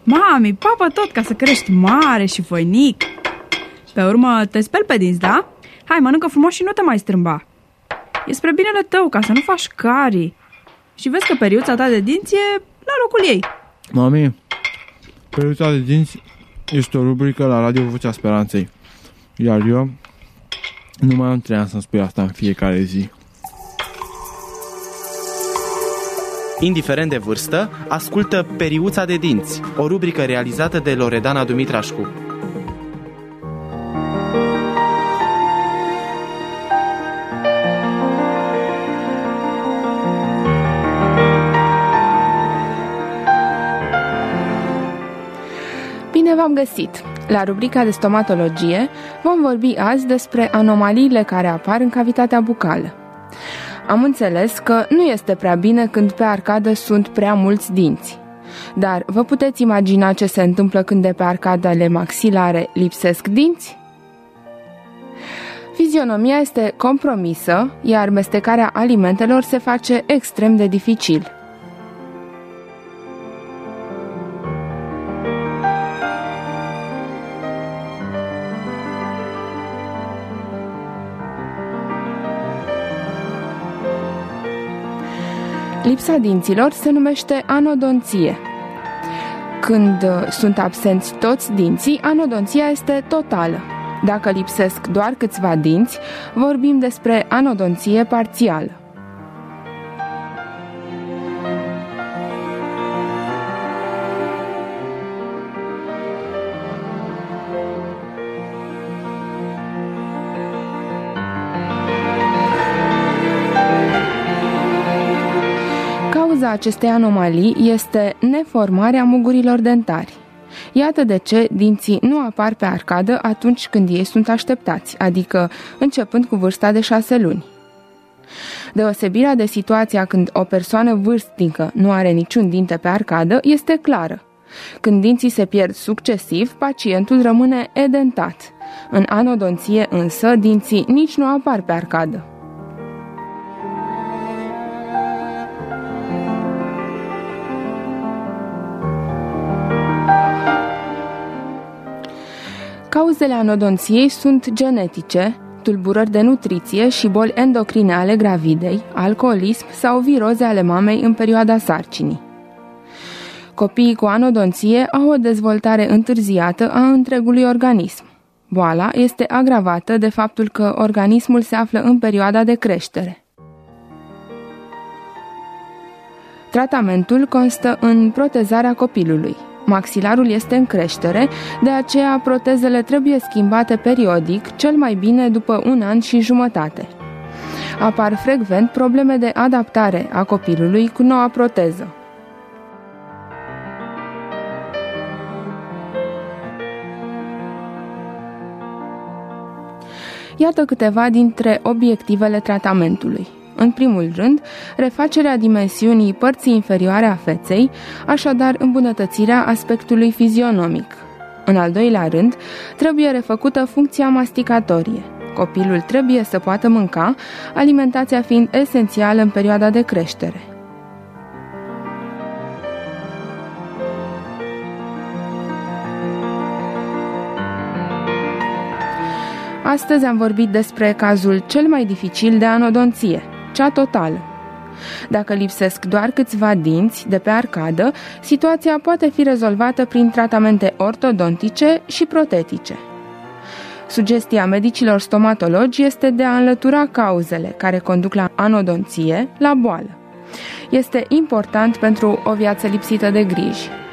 Mami, papă tot ca să crești mare și voinic. Pe urmă te speli pe dinți, da? Hai, mănâncă frumos și nu te mai strâmba. E spre binele tău, ca să nu faci carii. Și vezi că periuța ta de dinți e la locul ei. Mami, periuța de dinți este o rubrică la Radio Vocea Speranței. Iar eu nu mai am 3 ani să-mi spui asta în fiecare zi. Indiferent de vârstă, ascultă Periuța de dinți, o rubrică realizată de Loredana Dumitrașcu. Bine v-am găsit! La rubrica de stomatologie vom vorbi azi despre anomaliile care apar în cavitatea bucală. Am înțeles că nu este prea bine când pe arcadă sunt prea mulți dinți. Dar vă puteți imagina ce se întâmplă când de pe arcadele maxilare lipsesc dinți? Fizionomia este compromisă, iar mestecarea alimentelor se face extrem de dificil. Lipsa dinților se numește anodonție. Când sunt absenți toți dinții, anodonția este totală. Dacă lipsesc doar câțiva dinți, vorbim despre anodonție parțială. Cauza acestei anomalii este neformarea mugurilor dentari. Iată de ce dinții nu apar pe arcadă atunci când ei sunt așteptați, adică începând cu vârsta de 6 luni. Deosebirea de situația când o persoană vârstnică nu are niciun dinte pe arcadă este clară. Când dinții se pierd succesiv, pacientul rămâne edentat. În anodonție însă, dinții nici nu apar pe arcadă. Cauzele anodonției sunt genetice, tulburări de nutriție și boli endocrine ale gravidei, alcoolism sau viroze ale mamei în perioada sarcinii. Copiii cu anodonție au o dezvoltare întârziată a întregului organism. Boala este agravată de faptul că organismul se află în perioada de creștere. Tratamentul constă în protezarea copilului. Maxilarul este în creștere, de aceea protezele trebuie schimbate periodic, cel mai bine după 1 an și jumătate. Apar frecvent probleme de adaptare a copilului cu noua proteză. Iată câteva dintre obiectivele tratamentului. În primul rând, refacerea dimensiunii părții inferioare a feței, așadar îmbunătățirea aspectului fizionomic. În al doilea rând, trebuie refăcută funcția masticatorie. Copilul trebuie să poată mânca, alimentația fiind esențială în perioada de creștere. Astăzi am vorbit despre cazul cel mai dificil de anodonție, cea totală. Dacă lipsesc doar câțiva dinți de pe arcadă, situația poate fi rezolvată prin tratamente ortodontice și protetice. Sugestia medicilor stomatologi este de a înlătura cauzele care conduc la anodonție, la boală. Este important pentru o viață lipsită de griji.